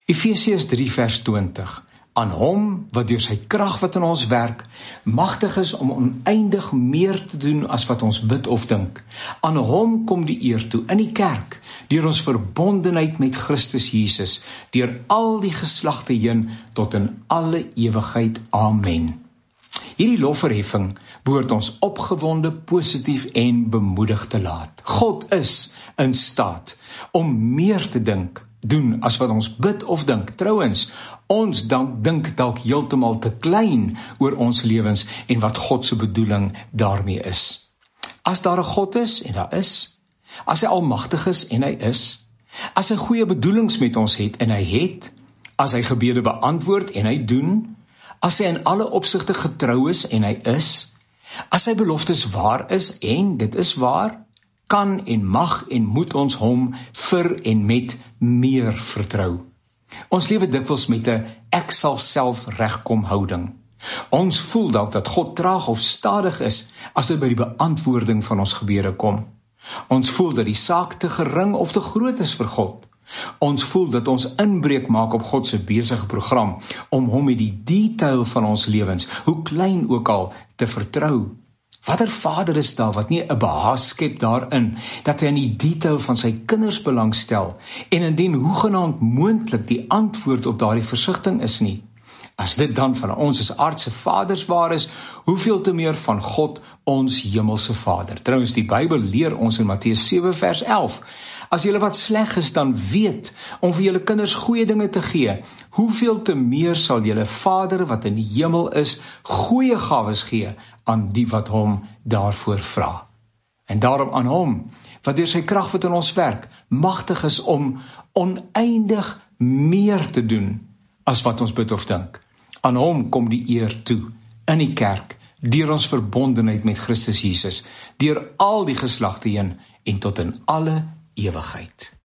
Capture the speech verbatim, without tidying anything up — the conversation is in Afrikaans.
Efesiërs drie vers twintig. Aan hom wat deur sy krag wat in ons werk, magtig is om oneindig meer te doen as wat ons bid of dink. Aan hom kom die eer toe in die kerk, deur ons verbondenheid met Christus Jesus, deur al die geslagte heen tot in alle ewigheid. Amen. Hierdie lofverheffing behoort ons opgewonde, positief en bemoedig te laat. God is in staat om meer te dink, doen as wat ons bid of dink. Trouwens, ons dank, dink dalk heeltemal te klein oor ons lewens en wat God se bedoeling daarmee is. As daar 'n God is, en daar is, as hy almagtig is, en hy is, as hy goeie bedoelings met ons het, en hy het, as hy gebede beantwoord, en hy doen, as hy in alle opsigte getrou is, en hy is, as sy beloftes waar is, en dit is waar, kan en mag en moet ons hom vir en met meer vertrou. Ons lewe dikwels met 'n ek sal self regkom houding. Ons voel dalk dat God traag of stadig is as dit by die beantwoording van ons gebede kom. Ons voel dat die saak te gering of te groot is vir God. Ons voel dat ons inbreuk maak op God se besige program om hom met die detail van ons lewens, hoe klein ook al, te vertrou. Watter vader is daar wat nie 'n behaag skep daarin, dat hy in die detail van sy kinders belangstel, en indien hoegenaamd moontlik die antwoord op daardie versigtiging is nie. As dit dan van ons as aardse vaders waar is, hoeveel te meer van God, ons hemelse Vader. Trouwens, die Bybel leer ons in Matteus sewe vers elf, as julle wat sleg is dan weet, om vir julle kinders goeie dinge te gee, hoeveel te meer sal julle Vader wat in die hemel is, goeie gawes gee, aan die wat hom daarvoor vra. En daarom aan hom, wat deur sy krag wat in ons werk, magtig is om oneindig meer te doen, as wat ons bid of dink. Aan hom kom die eer toe, in die kerk, deur ons verbondenheid met Christus Jesus, deur al die geslagte heen, en tot in alle ewigheid.